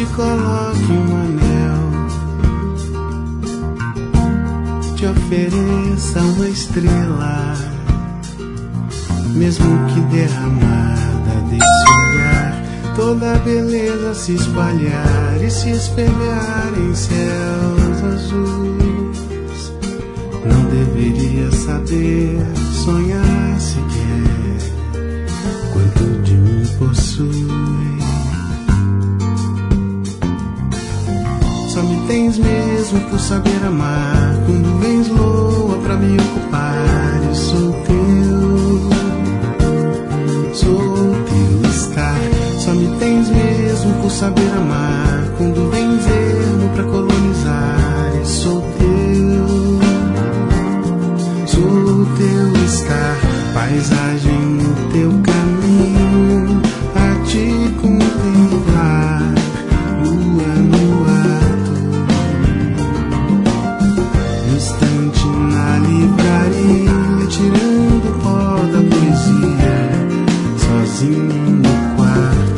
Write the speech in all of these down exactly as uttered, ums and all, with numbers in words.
coloque um anel, te ofereça uma estrela, mesmo que derramada, deixe olhar toda a beleza se espalhar e se espelhar em céus azuis. Não deveria saber sonhar sequer quanto de mim possui. Só me tens mesmo por saber amar, quando vens loa pra me ocupar. Eu sou teu, sou teu estar. Só me tens mesmo por saber amar, quando vens ermo pra colonizar. Eu sou teu, sou teu estar. Paisagem no teu caminho, a te contemplar. Lua no ato, no instante na livraria, tirando o pó da poesia, sozinho no quarto.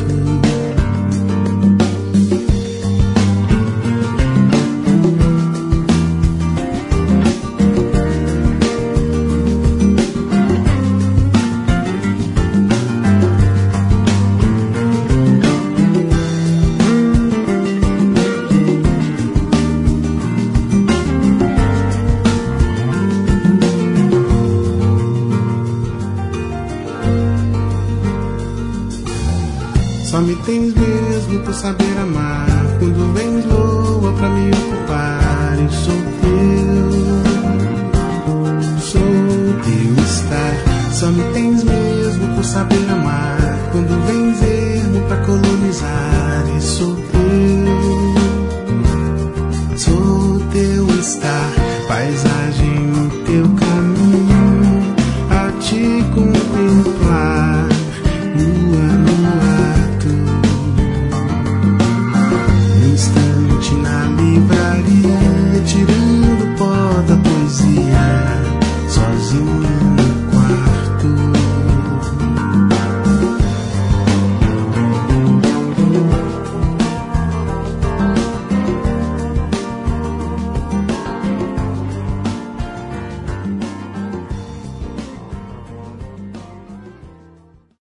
Só me tens mesmo por saber